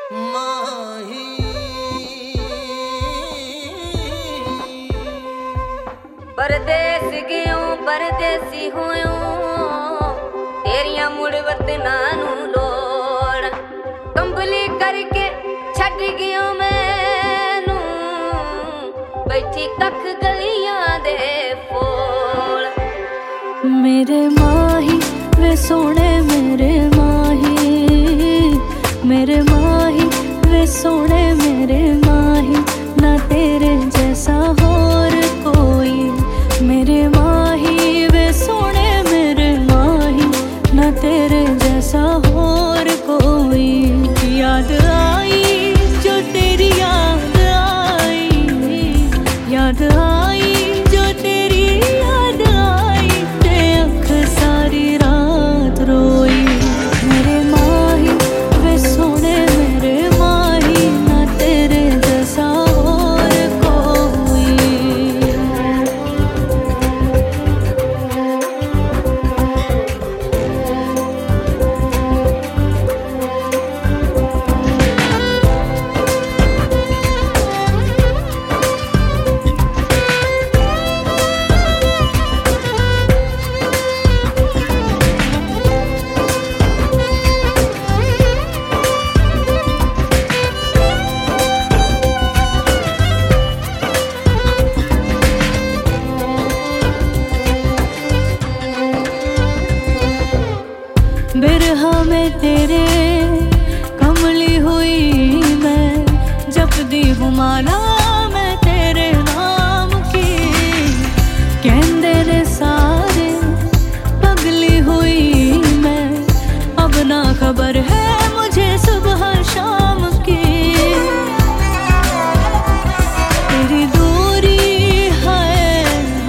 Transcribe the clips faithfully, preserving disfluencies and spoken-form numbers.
माही परदेस गयूं परदेसी होयूं तेरिया मुड़ वतना नू लोड़ कंबली करके छट गयो मैनू बैठी कख गलियां दे फोड़। मेरे माही वे सोने मेरे माही मेरे माही वे सोने मेरे माही ना तेरे जैसा और कोई। मेरे माही वे सोने मेरे माही ना तेरे जैसा और कोई। याद आई जो तेरी याद आई याद आई जो तेरी याद आई ते अख सारी रात रोई। मेरे माही वे सोने मेरे माही ना तेरे जैसा और कोई। बिरहा में तेरे कमली हुई मैं जपदी हूँ माला मैं तेरे नाम की। कहंदे ने सारे पगली हुई मैं अब ना खबर है मुझे सुबह शाम की। तेरी दूरी है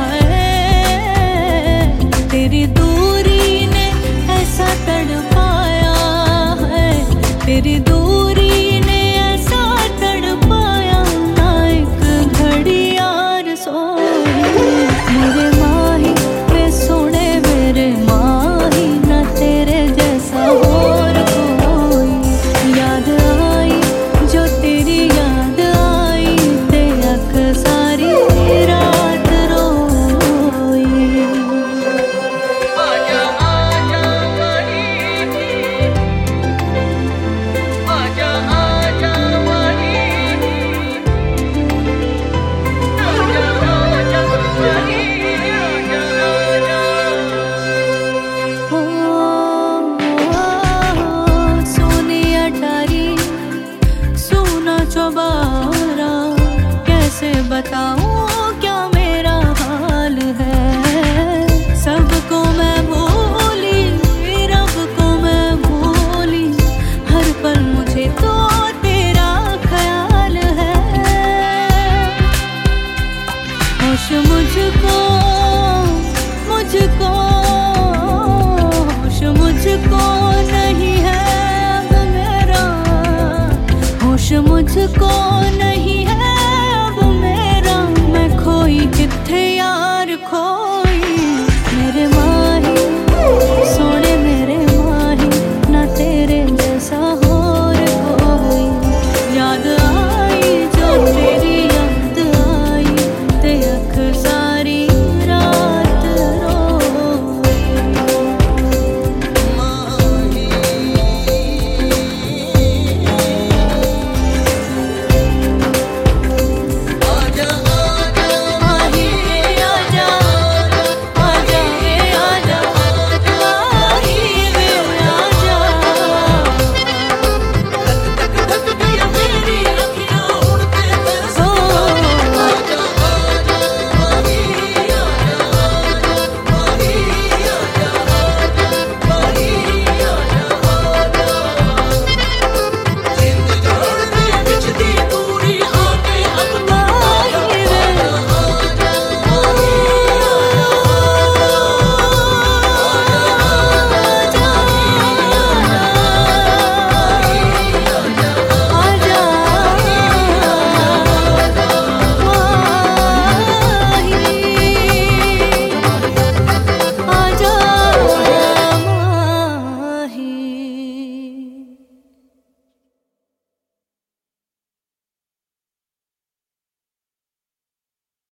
है तेरी दूरी ने ऐसा तड़पाया है तेरी दूरी ने ऐसा तड़पाया ना एक घड़ी यार सोई। मेरे माही वे सोने मेरे माही ना तेरे जैसा और कोई। याद आई जो तेरी याद आई ते अख सारी रात रोई। आजा आजा माही आजा आजा माही आजा आजा माही आजा आजा। ओ, सोनी अटारी सोना चौबारा कैसे बताऊं क्या मेरा हाल है। सबको मैं भूली रब को मैं भूली हर पल मुझे तो तेरा ख्याल है। होश मुझको मुझको होश मुझको नहीं है अब मेरा होश मुझको नहीं